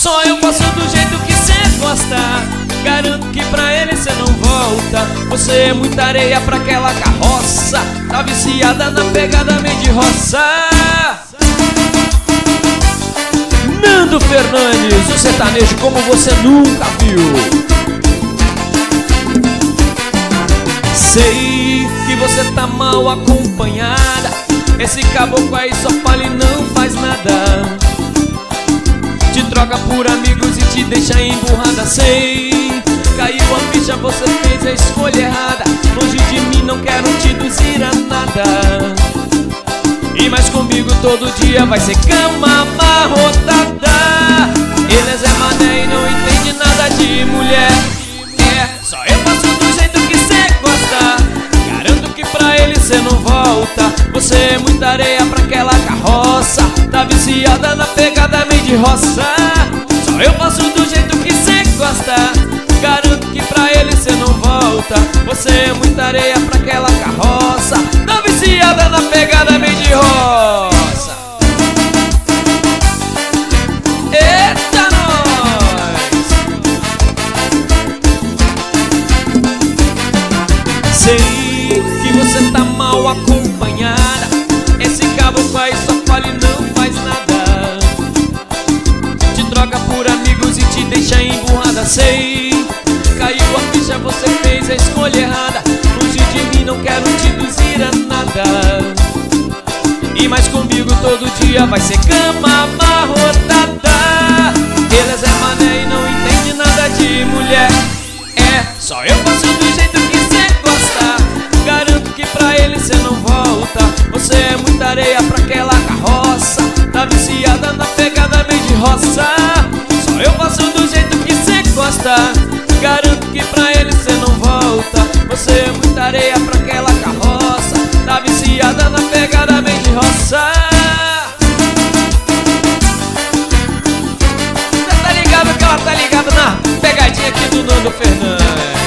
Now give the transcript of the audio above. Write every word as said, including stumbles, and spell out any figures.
Só eu faço do jeito que cê gosta. Garanto que pra ele cê não volta. Você é muita areia pra aquela carroça. Tá viciada na pegada meio de roça. Nando Fernandes, o sertanejo como você nunca viu. Sei que você tá mal acompanhada. Esse caboclo aí só fala e não faz nada. Te troca por amigos e te deixa emburrada. Sei, caiu a ficha, você fez a escolha errada. Longe de mim, não quero te induzir a nada. E mais comigo todo dia vai ser cama amarrotada. Ele é Zé Mané e não entende nada de mulher. É, só eu faço do jeito que cê gosta. Garanto que pra ele cê não volta. Você é muita areia pra aquela carroça. Tá viciada na pegada meio de roça. Só eu faço do jeito que cê gosta. Garanto que pra ele cê não volta. Você é muita areia pra aquela carroça. Tá viciada na pegada meio de roça. Eita nós! Sei que você tá mal acompanhada. Esse caboclo aí só fala e não faz nada. Te troca por amigos e te deixa emburrada. Sei, caiu a ficha, você fez a escolha errada. Longe de mim, não quero te induzir a nada. E mais comigo todo dia vai ser cama amarrotada. Ele é Zé Mané e não entende nada de mulher. É, só eu faço do jeito que cê gosta. Garanto que pra ele cê não volta. Você é muita areia pra aquela carroça. Tá viciada na pegada meio de roça. Só eu faço do jeito que cê gosta. Garanto que pra ele cê não volta. Você é muita areia pra aquela carroça. Tá viciada na pegada meio de roça. Cê tá ligado que ela tá ligada na pegadinha aqui do Nando Fernandes.